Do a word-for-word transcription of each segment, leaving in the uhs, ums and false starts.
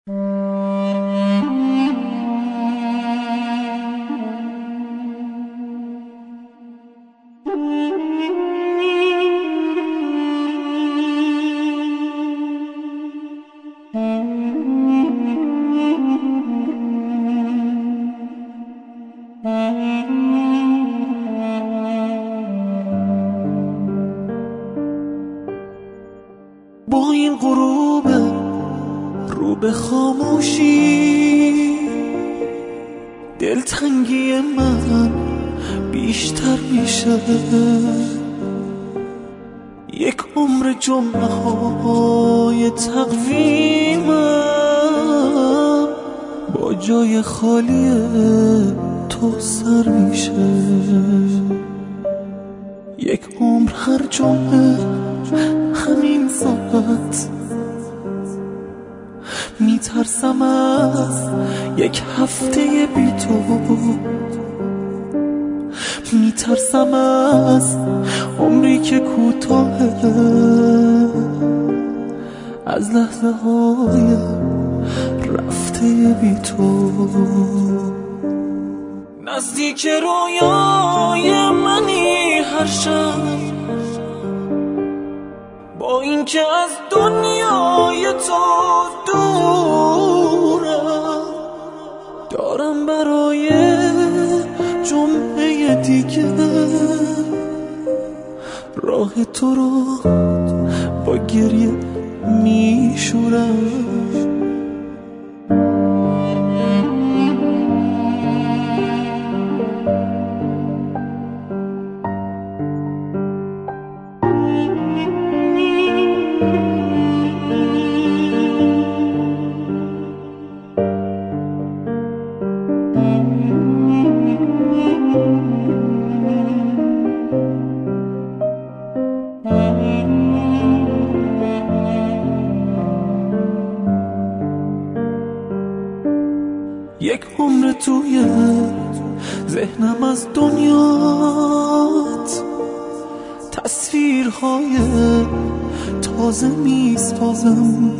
با این غروب رو به خاموشی دلتنگی من بیشتر میشه. یک عمر جمعه های تقویمم با جای خالی تو سر میشه. یک عمر هر جمعه همین ساعت میترسم از یک هفته بی تو، میترسم از عمری که کوتاهه، از لحظه های رفته بی تو. نزدیک رویای منی هر شب، با این که از دنیای تو دورم، دارم برای جمعه دیگه راه تو رو با گریه میشورم. یک عمر توی ذهنم از دنیات تصویرهای تازه میسازم.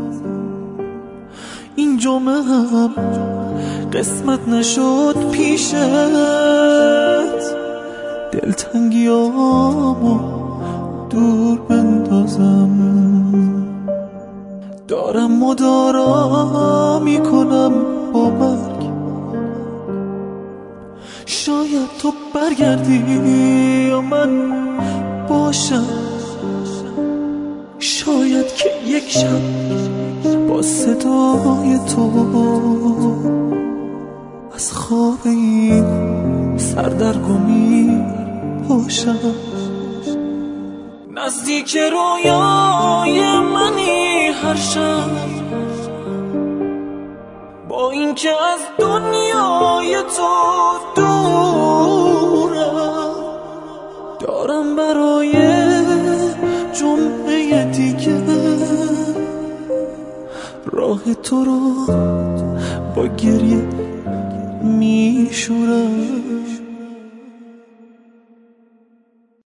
این جمعه هم قسمت نشد پیشت، دلتنگیامو دور بندازم. دارم مدارا میکنم با مرگ، شاید تو برگردی یا من باشم، شاید که یک شب با صدای تو از خواب این سردرگمی باشم. نزدیک رویای منی هر شب، با این که از دنیای تو دورم، دارم برای جمعه دیگه راه تو رو با گریه میشورم.